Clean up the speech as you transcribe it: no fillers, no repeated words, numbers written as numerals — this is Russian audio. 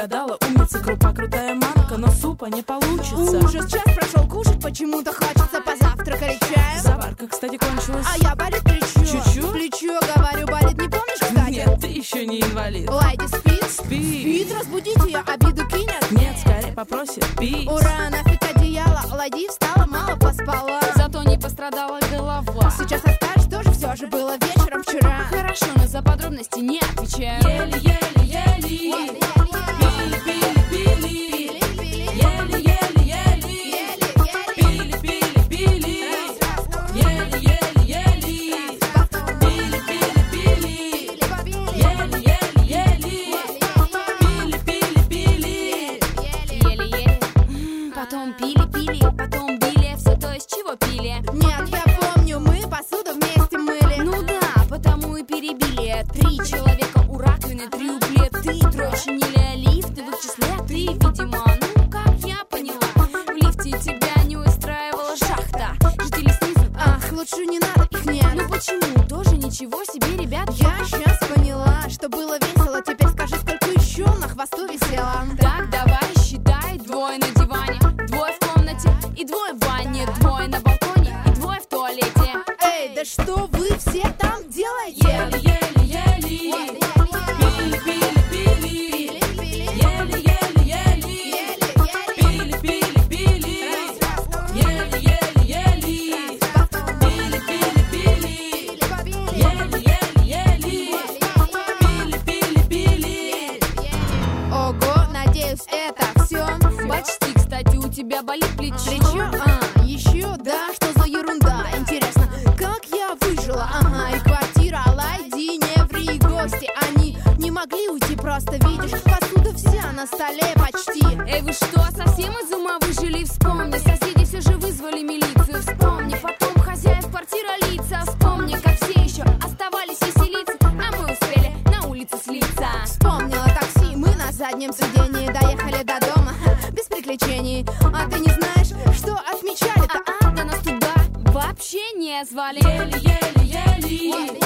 угадала, умница, крупа, крутая манка, но супа не получится. Уже час прошел, кушать почему-то хочется. Позавтракали чаем. Заварка, кстати, кончилась. А я болит плечо. Чуть-чуть? Плечо, говорю, болит, не помнишь, кстати? Нет, ты еще не инвалид. Лайди спит? Спит. Разбудите ее, обиду кинет? Нет, скорее попросит пить. Ура, нафиг одеяло. Лади встала, мало поспала. Зато не пострадала голова. Сейчас расскажешь, тоже все же было вечером вчера. Хорошо, но за подробности не отвечаю. Еле-еле-еле. Пили-пили-пили. Еле-еле-еле. Пили-пили-пили. Еле-еле-еле. Пили-пили-пили. Еле-еле-еле. Пили-пили-пили. Еле-еле. Потом пили-пили, потом били. Все то, из чего пили. Нет, я помню, мы посуду вместе мыли. Ну да, потому и перебили. 3 человека у раковины, 3 у плиты. 3 чинили лифты, в их числе ты, видимо. Ну, как я поняла, в лифте тебя не устраивала шахта. Жители снизу. Ах, лучше не надо, их нет. Ну почему? Тоже ничего себе, ребят. Я сейчас поняла, что было весело. Теперь скажи, сколько еще на хвосту висело. Так, давай, считай. 2 на диване, 2 в комнате и 2 в ванне, 2 на балконе и 2 в туалете. Эй, да что вы все там делаете? Еле-еле-еле. Пили-пили-пили. Еле-еле-еле. Пили-пили-пили. Еле-еле-еле. Пили-пили-пили. Еле-еле-еле. Пили-пили-пили. Ого, надеюсь, это все. Почти, кстати, у тебя болит плечо. Плечо? Еще? Да, что за ерунда? Интересно, как я выжила? Ага, и квартира, Лайди, не ври, гости. Они не могли уйти, просто видишь, посуда вся на столе почти. Эй, вы что, совсем из ума выжили? Вспомни, соседи все же вызвали милицию. Вспомни, потом хозяев квартира лица. Вспомни, как все еще оставались веселиться, а мы успели на улице слиться. Вспомнила такси, мы на заднем сидении доехали до дома без приключений. А ты не знаешь, что отмечали-то? Да нас туда вообще не звали. Еле-еле-еле.